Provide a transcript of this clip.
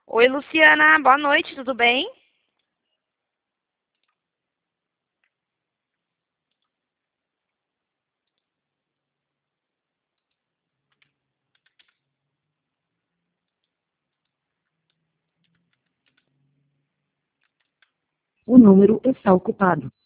Oi, Luciana, boa noite, tudo bem? O número está ocupado.